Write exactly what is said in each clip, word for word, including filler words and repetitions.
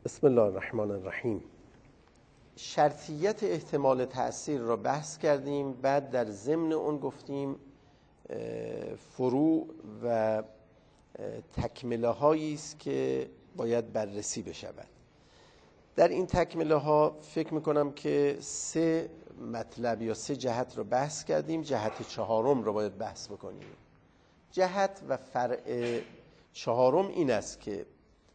بسم الله الرحمن الرحیم. شرطیت احتمال تأثیر را بحث کردیم، بعد در ضمن اون گفتیم فروع و تکمله هایی است که باید بررسی بشود. در این تکمله ها فکر میکنم که سه مطلب یا سه جهت رو بحث کردیم. جهت چهارم رو باید بحث بکنیم. جهت و فرع چهارم این است که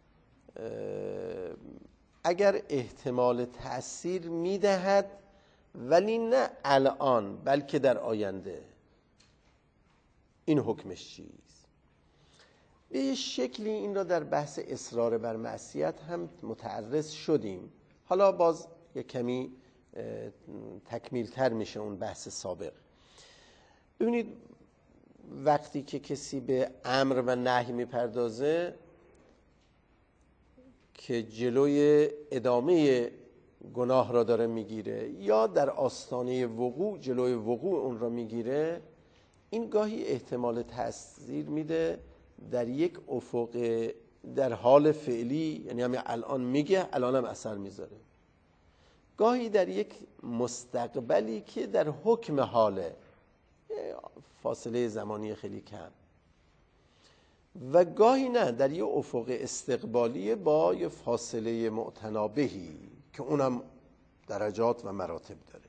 اگر احتمال تأثیر میدهد ولی نه الان بلکه در آینده، این حکمش چیست؟ به یه شکلی این را در بحث اصرار بر معصیت هم متعرض شدیم. حالا باز یه کمی تکمیل تر میشه اون بحث سابق. ببینید وقتی که کسی به امر و نهی میپردازه که جلوی ادامه گناه را داره میگیره یا در آستانه وقوع جلوی وقوع اون را میگیره، این گاهی احتمال تأثیر میده در یک افق در حال فعلی، یعنی همین الان میگه الان هم اثر میذاره. گاهی در یک مستقبلی که در حکم حاله، فاصله زمانی خیلی کم، و گاهی نه در یه افق استقبالی با یه فاصله معتنابهی که اونم درجات و مراتب داره.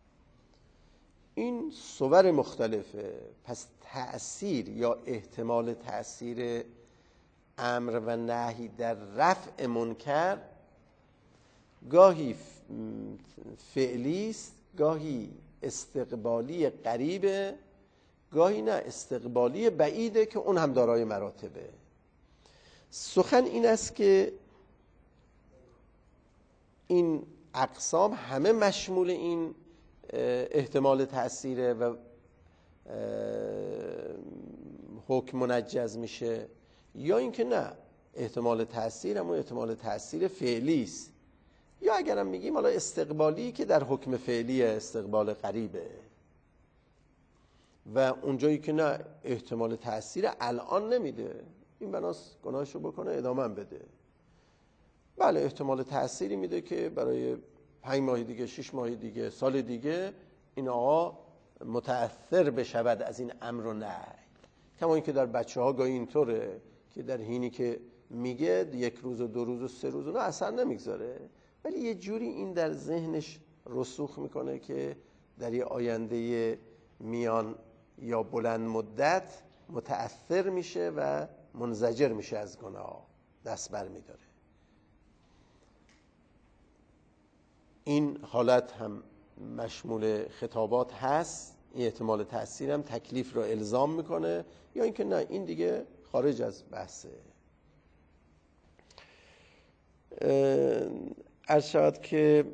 این صور مختلفه. پس تأثیر یا احتمال تأثیر امر و نهی در رفع منکر گاهی فعلی است، گاهی استقبالی قریبه، گاهی نه استقبالی بعیده که اون هم دارای مراتبه. سخن این است که این اقسام همه مشمول این احتمال تأثیره و حکم منجز میشه، یا اینکه نه احتمال تأثیر همون احتمال تأثیر فعلی است، یا اگرم میگیم حالا استقبالی که در حکم فعلی استقبال قریبه، و اونجایی که نه احتمال تأثیر الان نمیده، این بناست گناهشو بکنه ادامه هم بده. بله احتمال تأثیری میده که برای پنج ماه دیگه، شش ماه دیگه، سال دیگه این آقا متأثر بشود از این امر و نهی. کما اینکه در بچه ها گاهی اینطوره که در حینی که میگه یک روز و دو روز و سه روز نه اثر نمیگذاره، ولی یه جوری این در ذهنش رسوخ میکنه که در یه آینده میان یا بلند مدت متأثر میشه و منزجر میشه از گناه، دست بر میداره. این حالت هم مشمول خطابات هست. این احتمال تأثیر هم تکلیف را الزام میکنه، یا اینکه نه این دیگه خارج از بحثه. عرض شود که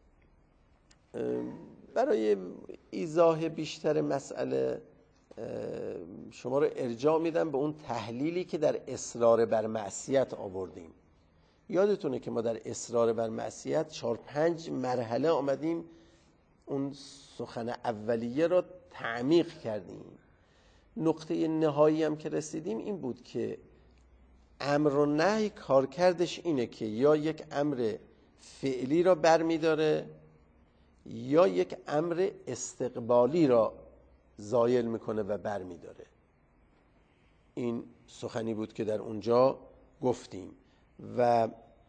برای ایضاح بیشتر مسئله شما رو ارجاع میدم به اون تحلیلی که در اصرار بر معصیت آوردیم. یادتونه که ما در اصرار بر معصیت چهار پنج مرحله آمدیم اون سخن اولیه رو تعمیق کردیم. نقطه نهایی هم که رسیدیم این بود که امر و نهی کارکردش اینه که یا یک امر فعلی را برمیداره یا یک امر استقبالی را زایل میکنه و برمیداره. این سخنی بود که در اونجا گفتیم و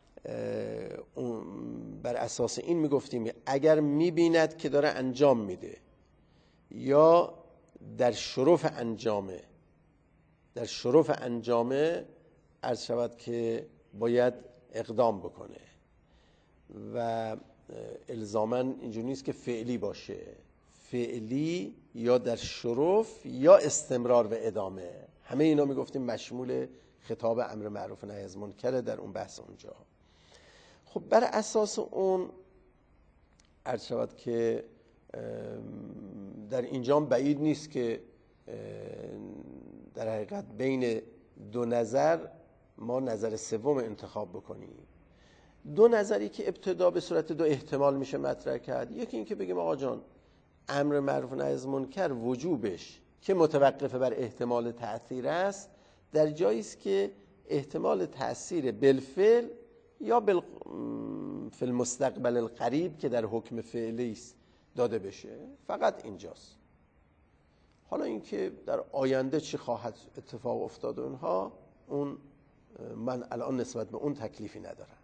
بر اساس این میگفتیم اگر میبیند که داره انجام میده یا در شرف انجامه در شرف انجامه عرض شود که باید اقدام بکنه و الزاماً اینجوری نیست که فعلی باشه، فعلی یا در شرف یا استمرار و ادامه. همه اینا میگفتیم مشمول خطاب امر معروف و نهی از منکر در اون بحث اونجا. خب بر اساس اون عرض شود که در اینجا بعید نیست که در حقیقت بین دو نظر ما نظر سوم انتخاب بکنیم. دو نظری که ابتدا به صورت دو احتمال میشه مطرح کرد. یکی این که بگیم آقا جان امر معروف و نهی از منکر وجوبش که متوقف بر احتمال تأثیر است در جایی است که احتمال تأثیر بالفعل یا بال... فی المستقبل القریب که در حکم فعلی است داده بشه، فقط اینجاست. حالا اینکه در آینده چی خواهد اتفاق افتاد اونها، اون من الان نسبت به اون تکلیفی ندارم.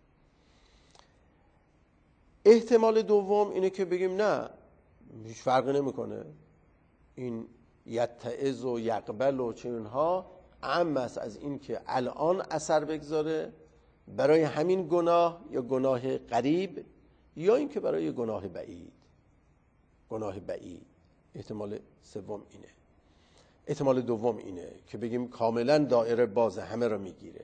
احتمال دوم اینه که بگیم نه، هیچ فرقی نمیکنه، این یتعظ و یقبل و چه اینها عام است از این که الان اثر بگذاره برای همین گناه یا گناه قریب، یا اینکه برای گناه بعید. گناه بعید احتمال سوم اینه. احتمال دوم اینه که بگیم کاملا دایره بازه، همه رو میگیره.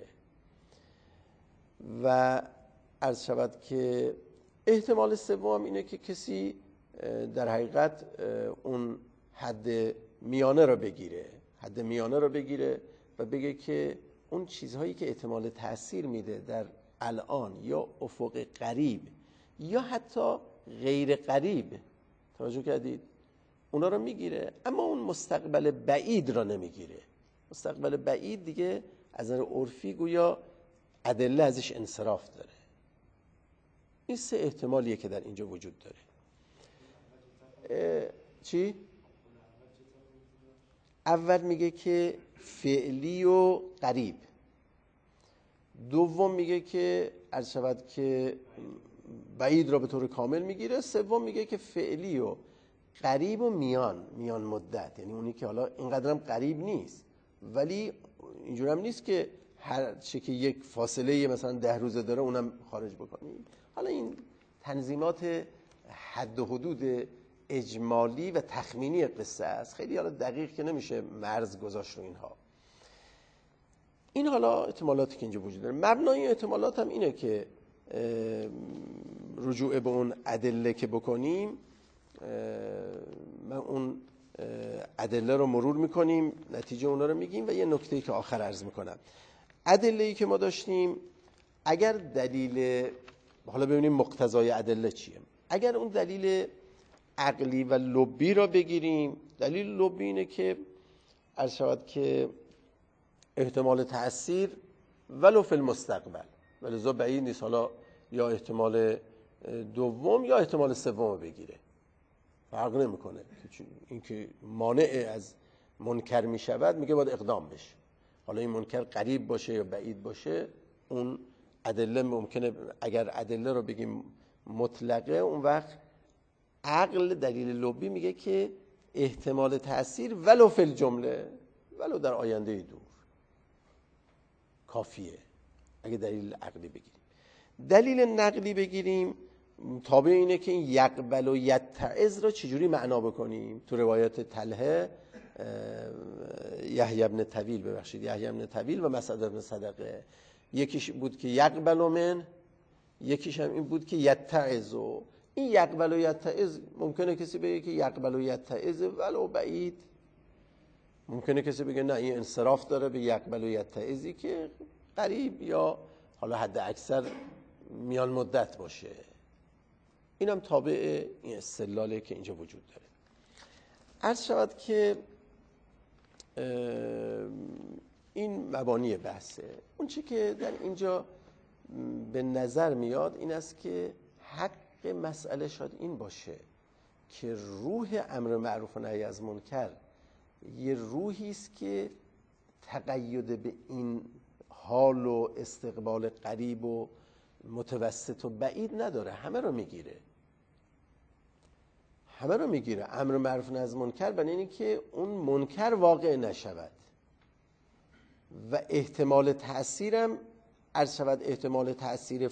و عرض شود که احتمال سوم اینه که کسی در حقیقت اون حد میانه رو بگیره، حد میانه رو بگیره و بگه که اون چیزهایی که احتمال تأثیر میده در الان یا افق قریب یا حتی غیر قریب، توجه کردید، اونا رو میگیره، اما اون مستقبل بعید را نمیگیره. مستقبل بعید دیگه از نظر عرفی گویا ادله ازش انصراف داره. این سه احتمالیه که در اینجا وجود داره. چی؟ اول میگه که فعلی و قریب، دوم میگه که عرض شود که بعید را به طور کامل میگیره، سوم میگه که فعلی و قریب و میان میان مدت، یعنی اونی که حالا اینقدرم قریب نیست ولی اینجور هم نیست که هر چه که یک فاصله مثلا ده روزه داره اونم خارج بکنیم. حالا این تنظیمات حد و حدود اجمالی و تخمینی قصه است، خیلی حالا دقیق که نمیشه مرز گذاشت رو اینها. این حالا احتمالاتی که اینجا وجود داره. مبنای احتمالات هم اینه که رجوع به اون ادله که بکنیم، من اون ادله رو مرور میکنیم، نتیجه اونا رو میگیم و یه نکته‌ای که آخر عرض میکنم. ادله‌ای که ما داشتیم، اگر دلیل، حالا ببینیم مقتضای ادله چیه. اگر اون دلیل عقلی و لبی را بگیریم، دلیل لبی اینه که عرض شود که احتمال تأثیر ولو فی المستقبل، ولذا بعید نیست حالا یا احتمال دوم یا احتمال سوم بگیره، فرق نمیکنه. اینکه مانع از منکر میشود میگه باید اقدام بشه، حالا این منکر قریب باشه یا بعید باشه، اون ادله ممکنه اگر ادله رو بگیم مطلقه، اون وقت عقل دلیل لبی میگه که احتمال تأثیر ولو فی الجمله، ولو در آینده دور کافیه اگه دلیل عقلی بگیریم. دلیل نقلی بگیریم، تابع اینه که این یقبل و یتعظ را چجوری معنا بکنیم. تو روایت طلحه یحیی بن طویل ببخشید یحیی بن طویل و مسعود بن صدقه، یکیش بود که یقبل من، یکیش هم این بود که یتعظ. این یقبل و یتعظ ممکنه کسی بگه که یقبل و یتعظ ولو بعید، ممکنه کسی بگه نه این انصراف داره به یقبل و یتعظی که قریب یا حالا حد اکثر میان مدت باشه. اینم تابع این استدلاله که اینجا وجود داره. عرض شود که این مبانی بحثه. اون چی که در اینجا به نظر میاد این است که حق مسئله شاید این باشه که روح امر معروف و نهی از منکر یه روحی است که تقید به این حال و استقبال قریب و متوسط و بعید نداره، همه رو میگیره، همه رو میگیره. امر معروف و نهی از منکر برای اینه که اون منکر واقع نشود و احتمال تأثیرم عرض شود احتمال تأثیر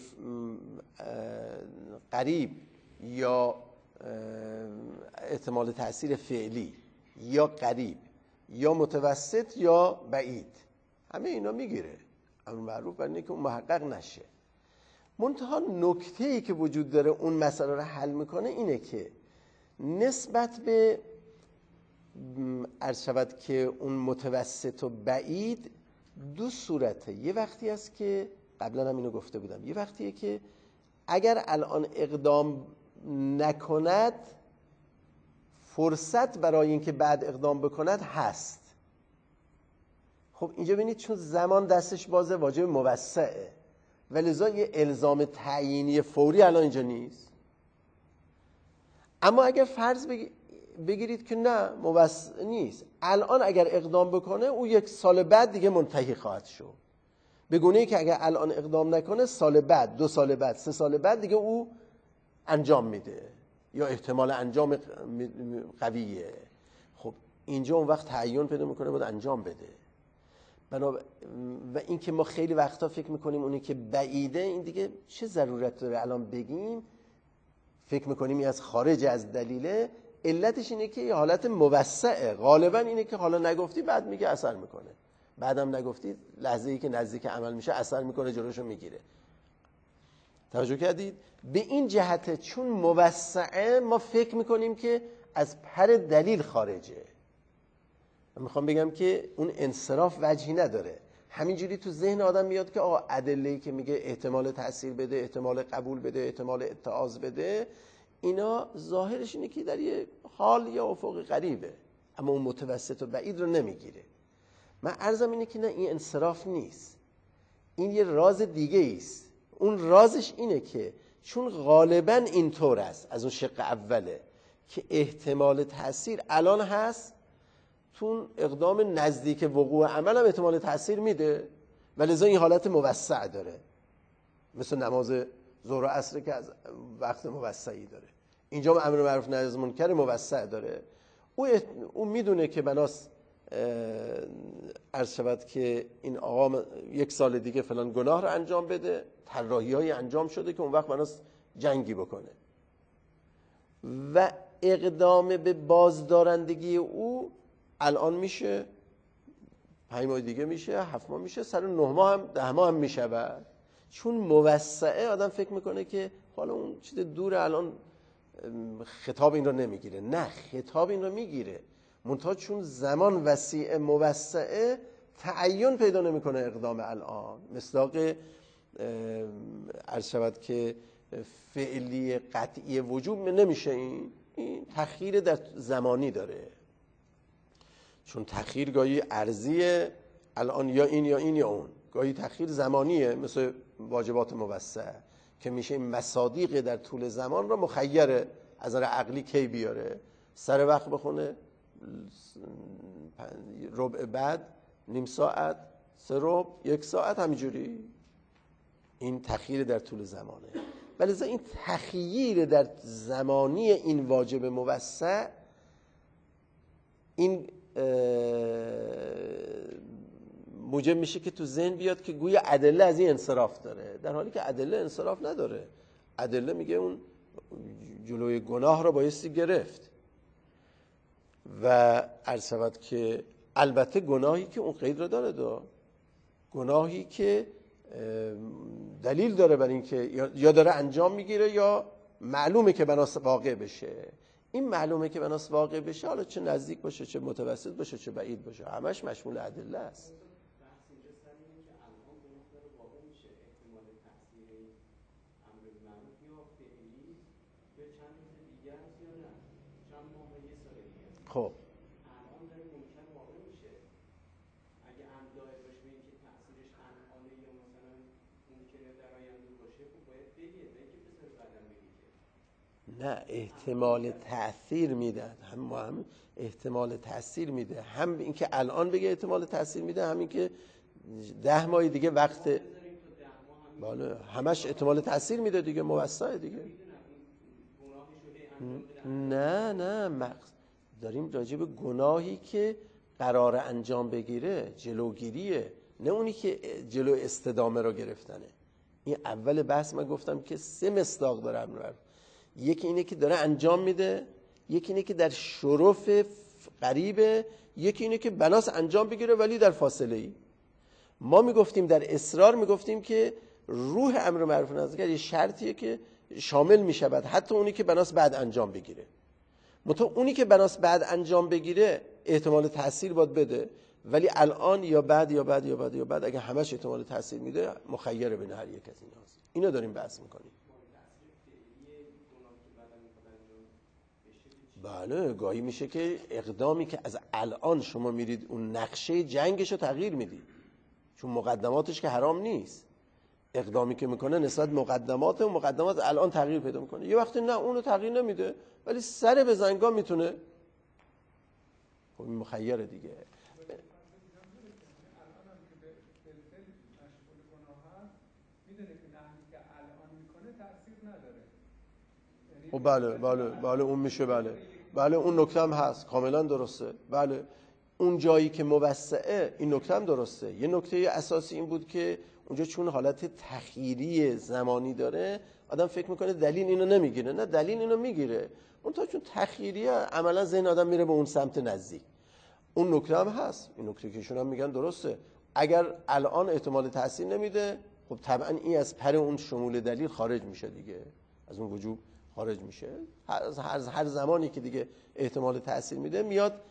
قریب یا احتمال تأثیر فعلی یا قریب یا متوسط یا بعید، همه اینا میگیره. امر معروف برای اینه که اون محقق نشه. منتها نکته‌ای که وجود داره اون مسئله رو حل میکنه اینه که نسبت به عرض شود که اون متوسط و بعید دو صورته. یه وقتی است که قبلا هم اینو گفته بودم، یه وقتیه که اگر الان اقدام نکند فرصت برای اینکه بعد اقدام بکند هست. خب اینجا ببینید چون زمان دستش بازه واجب موسعه، و لذا یه الزام تعیینی فوری الان اینجا نیست. اما اگر فرض بگیرید که نه موثق نیست، الان اگر اقدام بکنه او یک سال بعد دیگه منتهی خواهد شد، به گونه‌ای که اگر الان اقدام نکنه سال بعد، دو سال بعد، سه سال بعد دیگه او انجام میده یا احتمال انجام قویه. خب اینجا اون وقت تعین پیدا میکنه باید انجام بده. بنا و این که ما خیلی وقتا فکر میکنیم اونی که بعیده این دیگه چه ضرورت داره الان بگیم، فکر میکنیم این از خارج از دلیله. علتش اینه که یه حالت موسعه، غالبا اینه که حالا نگفتی بعد میگه اثر میکنه، بعدم نگفتی لحظه ای که نزدیک عمل میشه اثر میکنه، جلوشو میگیره. توجه کردید؟ به این جهته چون موسعه ما فکر میکنیم که از پر دلیل خارجه. من میخوام بگم که اون انصراف وجهی نداره. همینجوری تو ذهن آدم میاد که آقا ادله‌ای که میگه احتمال تأثیر بده، احتمال قبول بده، احتمال اتعاظ بده، اینا ظاهرش اینه که در یه حال یا افق قریبه، اما اون متوسط و بعید رو نمیگیره. من عرضم اینه که نه، این انصراف نیست، این یه راز دیگه است. اون رازش اینه که چون غالبا اینطور است، از اون شق اوله که احتمال تأثیر الان هست، تو اقدام نزدیک وقوع عمل هم احتمال تأثیر میده و لذا این حالت موسع داره، مثل نماز ظهر و عصر که از وقت موسعی داره. اینجا امر معروف نهی از منکر موسع داره. او او میدونه که بناس عرض شود که این آقا یک سال دیگه فلان گناه رو انجام بده، طراحی‌های انجام شده که اون وقت بناس جنگی بکنه و اقدام به بازدارندگی او الان میشه، پنج ماه دیگه میشه، هفت ماه میشه، سر نه ماه هم ده ماه هم میشود. چون موسعه آدم فکر میکنه که حالا اون چیز دور الان خطاب این رو نمیگیره. نه، خطاب این رو میگیره، منتها چون زمان وسیع موسعه تعین پیدا نمیکنه اقدام الان. مصداق عرض شود که فعلی قطعی وجوب نمیشه، این این تأخیر در زمانی داره. چون تأخیر گاهی ارزیه، الان یا این یا این یا اون، گاهی تأخیر زمانیه، مثل واجبات موسع که میشه مصادیق در طول زمان رو مخیره از نظر عقلی کی بیاره، سر وقت بخونه، ربع بعد، نیم ساعت، سه ربع، یک ساعت، همینجوری. این تأخیر در طول زمانه. ولی این تأخیر در زمانی این واجب موسع، این موجب میشه که تو ذهن بیاد که گویا ادله از این انصراف داره، در حالی که ادله انصراف نداره. ادله میگه اون جلوی گناه رو بایستی گرفت و عرض شود که البته گناهی که اون قید رو داره، دو گناهی که دلیل داره بر این که یا داره انجام میگیره یا معلومه که بناس واقع بشه. این معلومه که بناس واقع بشه، حالا چه نزدیک باشه، چه متوسط باشه، چه بعید باشه، همش مشمول ادله است. خب نه، احتمال تأثیر میده، هم هم احتمال تأثیر میده، هم اینکه الان بگه احتمال تأثیر میده، همین که ده ماه دیگه وقت، بالا همش احتمال تأثیر میده دیگه، موسع دیگه. نه نه مقصد داریم راجع به گناهی که قرار انجام بگیره، جلوگیریه، نه اونی که جلو استدامه رو گرفتنه. این اول بحث من گفتم که سه مصداق داره امر. یکی اینه که داره انجام میده، یکی اینه که در شرف قریبه، یکی اینه که بناس انجام بگیره ولی در فاصله ای. ما میگفتیم در اصرار میگفتیم که روح امر معروف و نهی از منکر یه شرطیه که شامل میشود حتی اونی که بناس بعد انجام بگیره. متو اونی که بناس بعد انجام بگیره احتمال تأثیر باید بده، ولی الان یا بعد یا بعد یا بعد یا بعد اگه همش احتمال تأثیر میده، مخیره بین هر یک از ایناست. اینو داریم بحث میکنیم. بله، گاهی میشه که اقدامی که از الان شما میرید اون نقشه جنگش رو تغییر میدید، چون مقدماتش که حرام نیست، اقدامی که میکنه نسبت مقدمات و مقدمات الان تغییر پیدا میکنه. یه وقتی نه اونو تغییر نمیده ولی سر به زنگا میتونه. خب این مخیره دیگه. خب بله بله بله اون میشه بله بله اون نکته هم هست کاملا درسته. بله اون جایی که موسعه این نکته هم درسته. یه نکته اساسی این بود که اونجا چون حالت تخییری زمانی داره آدم فکر میکنه دلیل اینو نمیگیره. نه دلیل اینو میگیره اون تا چون تخییریه عملا ذهن آدم میره به اون سمت نزدیک. اون نکته هم هست. این نکته که ایشون هم میگن درسته. اگر الان احتمال تاثیر نمیده خب طبعا این از پر اون شمول دلیل خارج میشه دیگه. از اون وجوب خارج میشه. هر هر زمانی که دیگه احتمال تاثیر میده میاد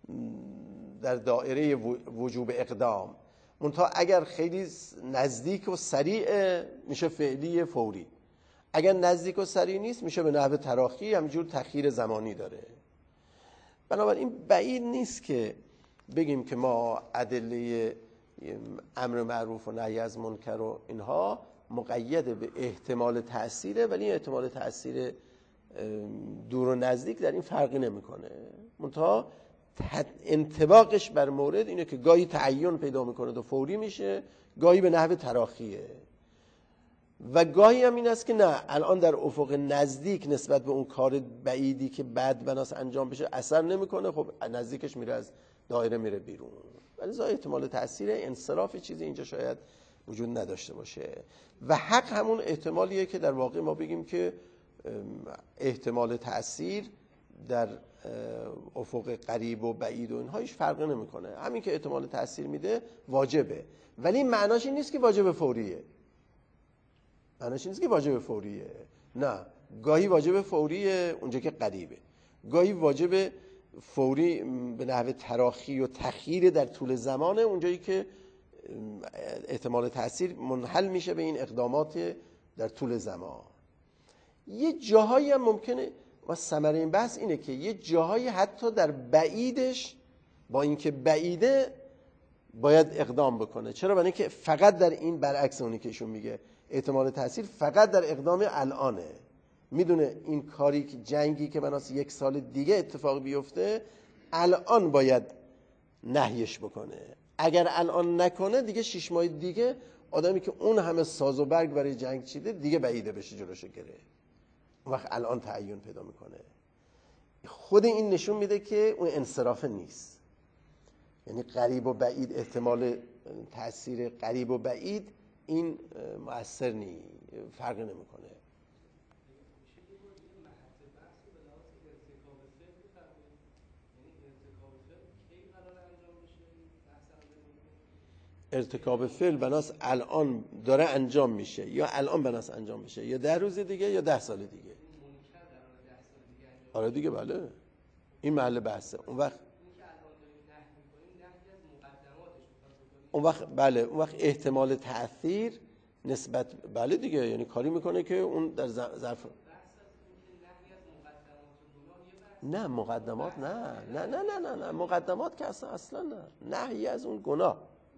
در دایره وجوب اقدام. منتها اگر خیلی نزدیک و سریع میشه فعلی فوری. اگر نزدیک و سریع نیست میشه به نحو تراخی، همینجور تأخیر زمانی داره. بنابراین بعید نیست که بگیم که ما ادله امر معروف و نهی از منکر و اینها مقید به احتمال تأثیره، ولی احتمال تأثیر دور و نزدیک در این فرقی نمیکنه. منتها انطباقش بر مورد اینه که گاهی تعین پیدا میکنه و فوری میشه، گاهی به نحو تراخیه، و گاهی هم این است که نه الان در افق نزدیک نسبت به اون کار بعیدی که بعد بناس انجام بشه اثر نمیکنه، خب نزدیکش میره از دایره میره بیرون. ولی زای احتمال تأثیر انصراف چیزی اینجا شاید وجود نداشته باشه. و حق همون احتمالیه که در واقع ما بگیم که احتمال تأثیر در افق قریب و بعید و اینها هیچ فرقی نمیکنه. همین که احتمال تأثیر میده واجبه، ولی معناش این نیست که واجب فوریه. معناش این نیست که واجب فوریه. نه، گاهی واجب فوریه اونجا که قریبه، گاهی واجب فوری به نحو تراخی و تأخیر در طول زمانه اونجایی که احتمال تأثیر منحل میشه به این اقدامات در طول زمان. یه جاهایی هم ممکنه، و ثمره این بحث اینه که یه جاهایی حتی در بعیدش با اینکه بعیده باید اقدام بکنه. چرا؟ برای اینکه فقط در این برعکس اونی که ایشون میگه احتمال تأثیر فقط در اقدام الانه. میدونه این کاری که جنگی که بناس یک سال دیگه اتفاق بیفته الان باید نهیش بکنه. اگر الان نکنه دیگه شش ماه دیگه آدمی که اون همه ساز و برگ برای جنگ چیده دیگه بعیده بشه جلوش گره. اون وقت الان تعین پیدا میکنه. خود این نشون میده که اون انصراف نیست. یعنی قریب و بعید، احتمال تأثیر قریب و بعید این مؤثر نی، فرق نمیکنه. ارتکاب فعل بناس الان داره انجام میشه، یا الان بناس انجام میشه، یا ده روز دیگه یا ده سال دیگه. آره دیگه، بله این محل بحثه. اون وقت اون وقت بله اون وقت احتمال تأثیر نسبت بله دیگه، یعنی کاری میکنه که اون در ظرف نه مقدمات نه نه نه نه نه نه مقدمات که اصلا اصلا نه نهی از اون گناه.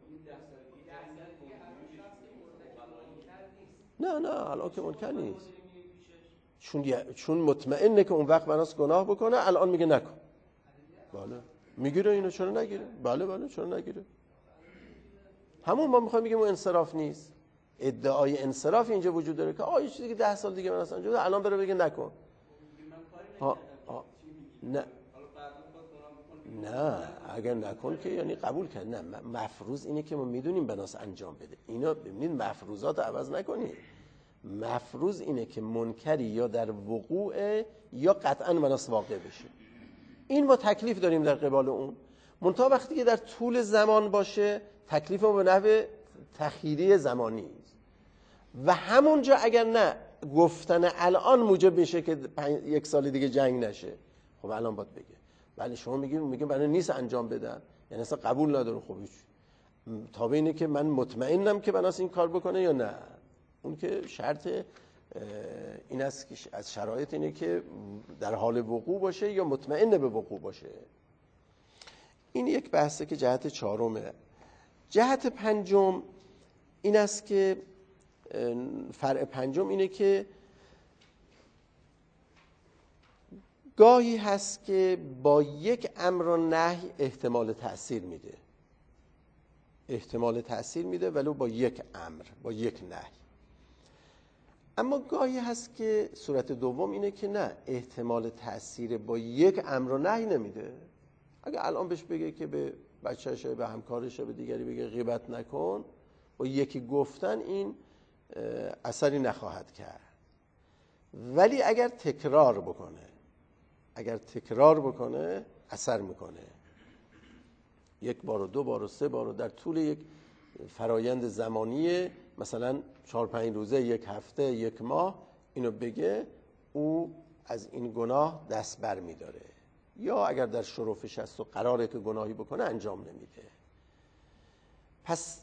نه نه الان که منکر نیست، چون چون مطمئنه که اون وقت بناس گناه بکنه الان میگه نکن. بله میگیره اینو، چرا نگیره؟ بله بله چرا نگیره؟ همون ما میخوایم بگیم اون انصراف نیست. ادعای انصراف اینجا وجود داره که آ یه چیزی که ده سال دیگه بناس انجام الان بره بگه نکن. ها ها نه نه اگر نکن که یعنی قبول کرد. نه مفروض اینه که ما میدونیم بناس انجام بده. اینا ببینید مفروضات عوض نکنید. مفروض اینه که منکری یا در وقوع یا قطعا بناس واقع بشه. این ما تکلیف داریم در قبال اون. منتها وقتی که در طول زمان باشه تکلیف ما به نحو تأخیری زمانی و همونجا اگر نه گفتن الان موجب میشه که یک سال دیگه جنگ نشه، خب الان باید بگه. ولی شما میگید میگه برای نیست انجام بدن، یعنی اصلا قبول نداره. خب تا اینه که من مطمئنم که بناس این کار بکنه یا نه. اون که شرط این است که از شرایط اینه که در حال وقوع باشه یا مطمئن به وقوع باشه. این یک بحثه که جهت چهارمه. جهت پنجم این است که فرع پنجم اینه که گاهی هست که با یک امر و نهی احتمال تأثیر میده احتمال تأثیر میده ولو با یک امر، با یک نهی. اما گاهی هست که صورت دوم اینه که نه، احتمال تأثیر با یک امر و نهی نمیده. اگه الان بهش بگه که به بچه‌شه، به همکارشه، به دیگری بگه غیبت نکن، با یکی گفتن این اثری نخواهد کرد. ولی اگر تکرار بکنه اگر تکرار بکنه اثر میکنه. یک بار و دو بار و سه بار و در طول یک فرایند زمانی، مثلا چهار پنج روزه، یک هفته، یک ماه اینو بگه، او از این گناه دست بر میداره. یا اگر در شرفش هست و قراره که گناهی بکنه انجام نمیده. پس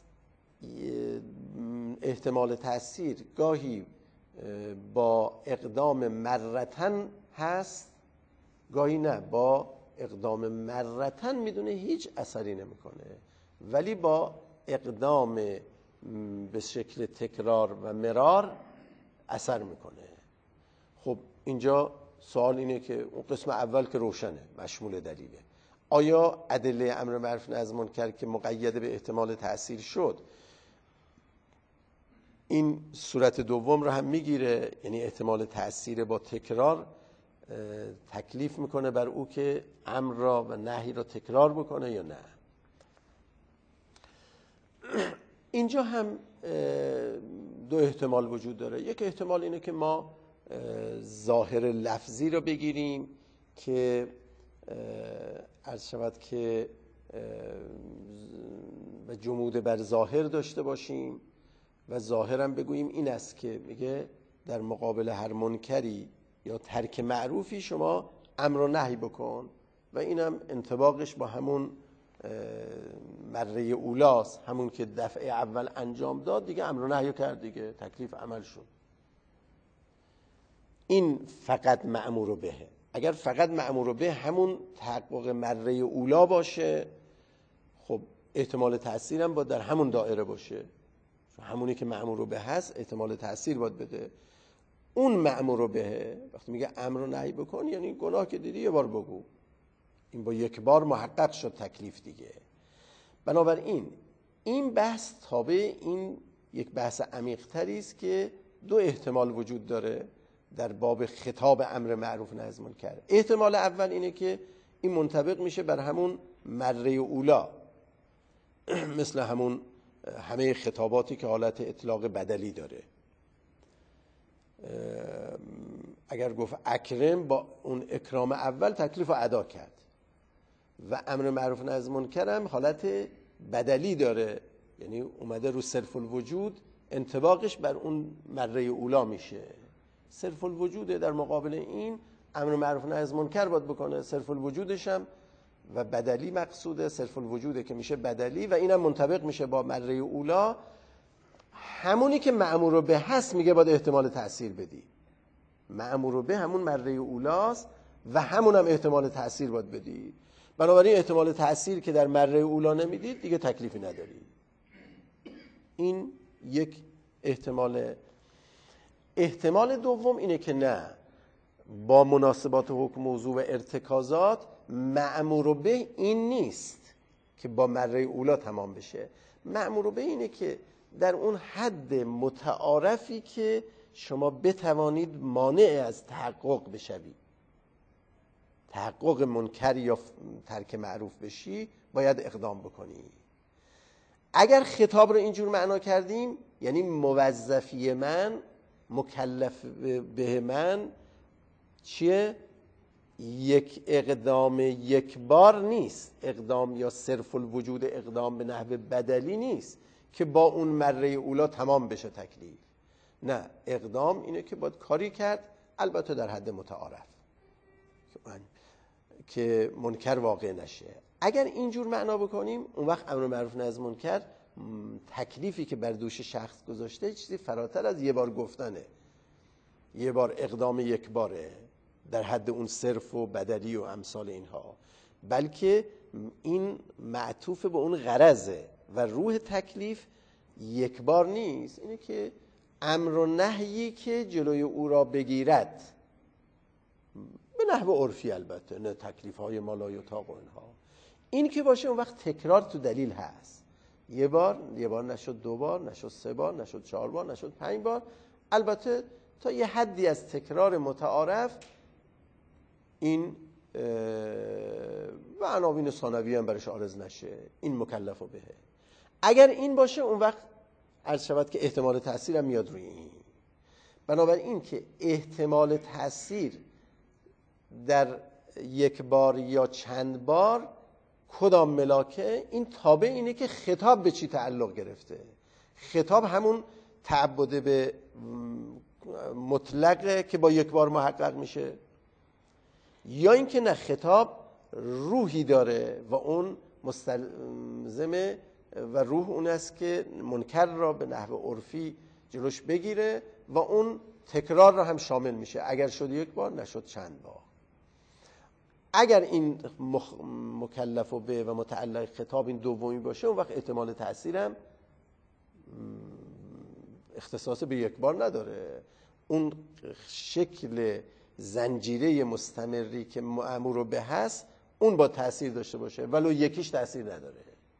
احتمال تأثیر گاهی با اقدام مرتن هست، گاهی نه، با اقدام مرتن میدونه هیچ اثری نمیکنه، ولی با اقدام به شکل تکرار و مرار اثر میکنه. خب اینجا سوال اینه که اون قسم اول که روشنه، مشمول دلیله، آیا ادله امر معروف نهی از منکر که مقید به احتمال تأثیر شد این صورت دوم رو هم میگیره؟ یعنی احتمال تأثیر با تکرار تکلیف میکنه بر او که امر را و نهی را تکرار بکنه یا نه؟ اینجا هم دو احتمال وجود داره. یک احتمال اینه که ما ظاهر لفظی رو بگیریم که عرض شود که جمود بر ظاهر داشته باشیم و ظاهرم بگوییم این است که میگه در مقابل هر منکری یا ترک معروفی شما امر و نهی بکن، و اینم انطباقش با همون مره اولاست، همون که دفعه اول انجام داد دیگه امر و نهی کرد، دیگه تکلیف عمل شد. این فقط مأمور بهه. اگر فقط مأمور به همون تحقق مره اولا باشه، خب احتمال تأثیر هم باید در همون دایره باشه، همونی که مأمور به هست احتمال تأثیر باید بده. اون مأمور به وقتی میگه امر و نهی بکن یعنی گناه که دیدی یه بار بگو، این با یک بار محقق شد تکلیف دیگه. بنابراین این بحث تابع این یک بحث عمیق تری است که دو احتمال وجود داره در باب خطاب امر معروف نهی از منکر. احتمال اول اینه که این منطبق میشه بر همون مره اولا، مثل همون همه خطاباتی که حالت اطلاق بدلی داره. اگر گفت اکرم، با اون اکرام اول تکلیف رو ادا کرد، و امر معروف نهی از منکر هم حالت بدلی داره، یعنی اومده رو صرف الوجود، انطباقش بر اون مره اولا میشه. صرف الوجود در مقابل این امر معروف نهی از منکر باید بکنه، صرف الوجودش هم و بدلی مقصوده، صرف الوجوده که میشه بدلی و اینم منطبق میشه با مره اولا. همونی که مأمور به هست میگه باید احتمال تأثیر بدی. مأمور به همون مره اولاست و همون هم احتمال تأثیر باید بدی. بنابراین احتمال تأثیر که در مره اولا نمیدید دیگه تکلیفی نداری. این یک احتمال. احتمال دوم اینه که نه، با مناسبات حکم موضوع و ارتکازات مأمور به این نیست که با مره اولا تمام بشه. مأمور به اینه که در اون حد متعارفی که شما بتوانید مانع از تحقق بشوی، تحقق منکر یا ترک معروف بشی، باید اقدام بکنی. اگر خطاب رو اینجور معنا کردیم یعنی موظفی من، مکلف به من چیه؟ یک اقدام یک بار نیست، اقدام یا صرف الوجود اقدام به نحو بدلی نیست که با اون مره اولا تمام بشه تکلیف. نه، اقدام اینه که باید کاری کرد، البته در حد متعارف که منکر واقع نشه. اگر اینجور معنا بکنیم اون وقت امر معروف نهی از منکر تکلیفی که بر دوش شخص گذاشته چیزی فراتر از یه بار گفتنه، یه بار اقدام یک باره در حد اون صرف و بدلی و امثال اینها، بلکه این معطوف به اون غرضه و روح تکلیف یک بار نیست. اینه که امر و نهیی که جلوی او را بگیرد، به نحو عرفی البته، نه تکلیف های ما لا یطاق و اینها. این که باشه اون وقت تکرار تو دلیل هست، یه بار یه بار نشد، دو بار نشد، سه بار نشد، چهار بار نشد، پنج بار. البته تا یه حدی از تکرار متعارف این و عناوین ثانوی هم برش عارض نشه، این مکلف و بهه. اگر این باشه اون وقت عرض شود که احتمال تأثیر هم میاد روی این. بنابراین که احتمال تأثیر در یک بار یا چند بار کدام ملاکه، این تابع اینه که خطاب به چی تعلق گرفته. خطاب همون تعبد به مطلقه که با یک بار محقق میشه، یا اینکه نه، خطاب روحی داره و اون مستلزمه و روح اون است که منکر را به نحو عرفی جلوش بگیره و اون تکرار را هم شامل میشه، اگر شد یک بار نشد چند بار. اگر این مخ... مکلف و به و متعلق خطاب این دومی باشه اون وقت احتمال تأثیر هم اختصاص به یک بار نداره. اون شکل زنجیره مستمری که مأمور به هست اون با تأثیر داشته باشه ولو یکیش تأثیر نداره.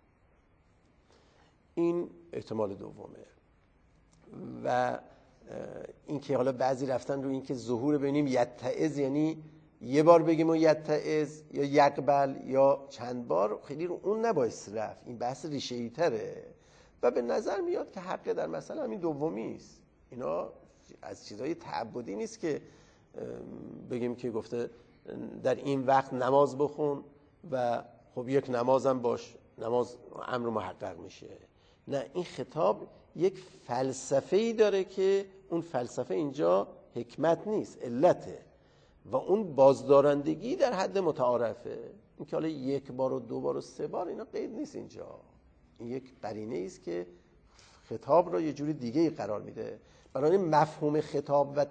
این احتمال دومه. و اینکه حالا بعضی رفتن رو اینکه ظهور ببینیم یتعظ یعنی یه بار بگیم و یتعظ یا یقبل یا چند بار، خیلی رو اون نباید رفت. این بحث ریشه‌ای تره و به نظر میاد که حق در مثلا همین دومی است. اینا از چیزای تعبدی نیست که بگیم که گفته در این وقت نماز بخون و خب یک نمازم باش، نماز امر محقق میشه. نه، این خطاب یک فلسفه‌ای داره که اون فلسفه اینجا حکمت نیست، علته، و اون بازدارندگی در حد متعارفه. این که حالا یک بار و دو بار و سه بار اینا قید نیست اینجا. این یک قرینه است که خطاب را یه جوری دیگه قرار میده. برای مفهوم خطاب و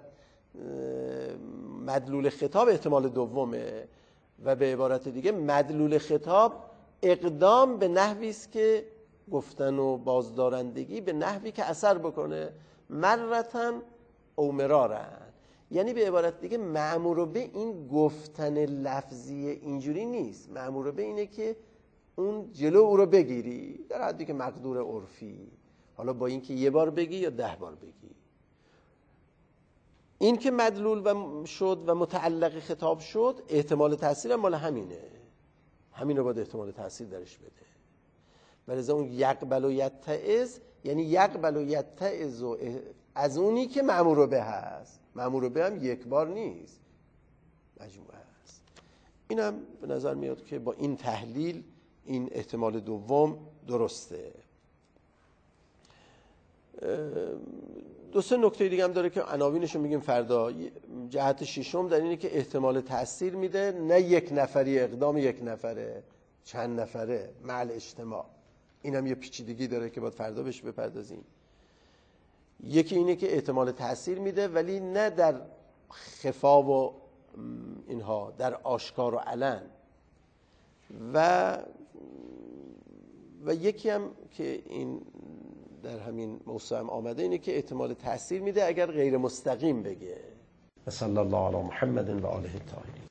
مدلول خطاب احتمال دومه و به عبارت دیگه مدلول خطاب اقدام به نحوی است که گفتن و بازدارندگی به نحوی که اثر بکنه، مرتن او مرارن. یعنی به عبارت دیگه مأمور به این گفتن لفظی اینجوری نیست، مأمور به اینه که اون جلو او رو بگیری در حدی که مقدور عرفی، حالا با اینکه یه بار بگی یا ده بار بگی. این که مدلول و شد و متعلق خطاب شد، احتمال تأثیر هم مال همینه، همین رو باید احتمال تأثیر درش بده. ولذا اون یقبل و یتعظ یعنی یقبل و یتعظ و از اونی که مأمور به هست. مأمور به هم یک بار نیست، مجموعه هست. اینم به نظر میاد که با این تحلیل این احتمال دوم درسته. دو سه نکته دیگه هم داره که عناوینشو میگیم فردا. جهت ششم در اینه که احتمال تأثیر میده، نه یک نفری اقدام یک نفره، چند نفره مع اجتماع. اینم یه پیچیدگی داره که باید فردا بهش بپردازیم. یکی اینه که احتمال تأثیر میده ولی نه در خفا و اینها، در آشکار و علن. و و یکی هم که این در همین موضوع هم آمده اینه که احتمال تأثیر میده اگر غیر مستقیم بگه. صلی الله علی محمد و آله الطاهرین.